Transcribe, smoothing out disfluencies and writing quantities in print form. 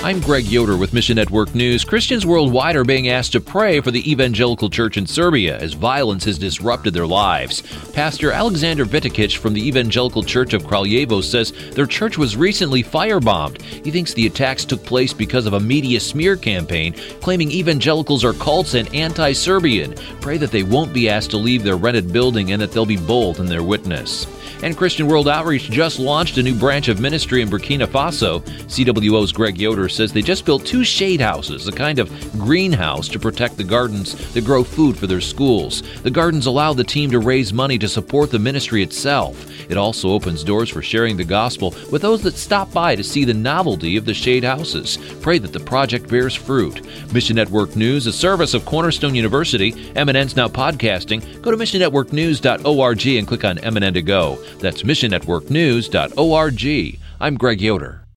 I'm Greg Yoder with Mission Network News. Christians worldwide are being asked to pray for the evangelical church in Serbia as violence has disrupted their lives. Pastor Alexander Vitikic from the Evangelical Church of Kraljevo says their church was recently firebombed. He thinks the attacks took place because of a media smear campaign claiming evangelicals are cults and anti-Serbian. Pray that they won't be asked to leave their rented building and that they'll be bold in their witness. And Christian World Outreach just launched a new branch of ministry in Burkina Faso. CWO's Greg Yoder says they just built 2 shade houses, a kind of greenhouse to protect the gardens that grow food for their schools. The gardens allow the team to raise money to support the ministry itself. It also opens doors for sharing the gospel with those that stop by to see the novelty of the shade houses. Pray that the project bears fruit. Mission Network News, a service of Cornerstone University. MNN's now podcasting. Go to missionnetworknews.org and click on MNN to go. That's missionnetworknews.org. I'm Greg Yoder.